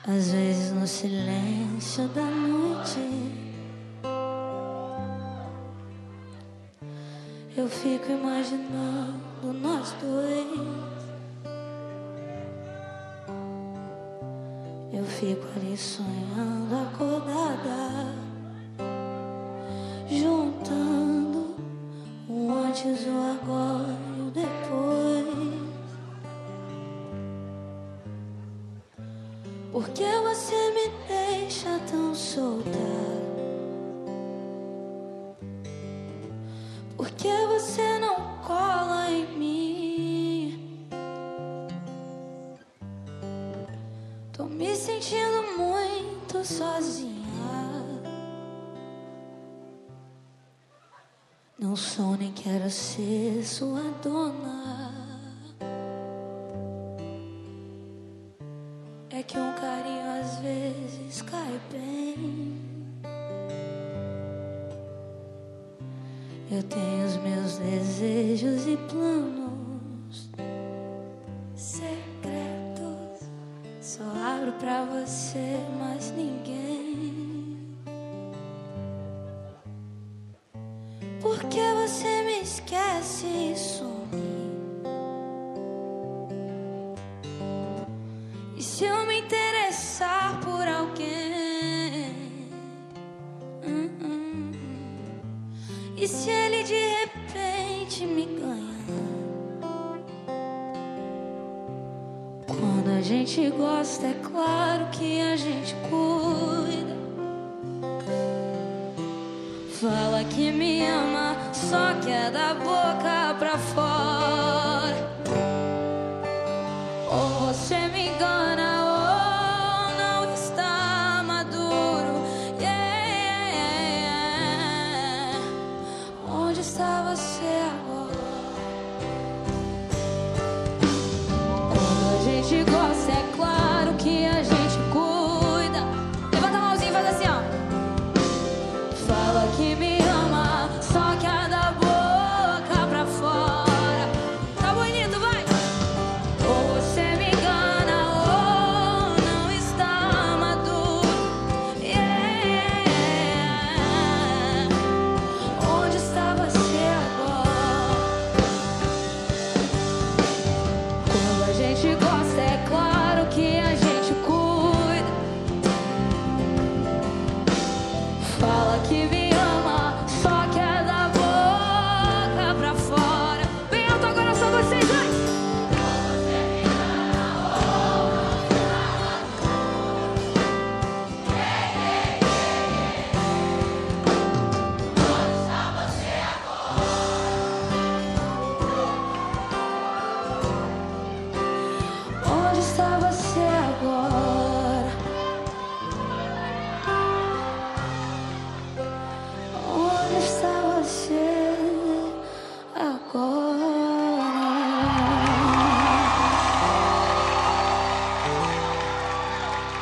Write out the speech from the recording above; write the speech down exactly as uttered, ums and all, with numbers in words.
Às vezes no silêncio da noite eu fico imaginando nós dois. Eu fico ali sonhando acordada, juntando o antes, o agora e o depois. Por que você me deixa tão solta? Por que você não cola em mim? Tô me sentindo muito sozinha. Não sou nem quero ser sua dona. É que um carinho às vezes cai bem. Eu tenho os meus desejos e planos secretos. Só abro pra você, mas ninguém. Por que você me esquece e some? E se eu me interessar por alguém? Hum, hum. E se ele de repente me ganha? Quando a gente gosta, é claro que a gente cuida. Fala que me ama, só que é da boca pra fora.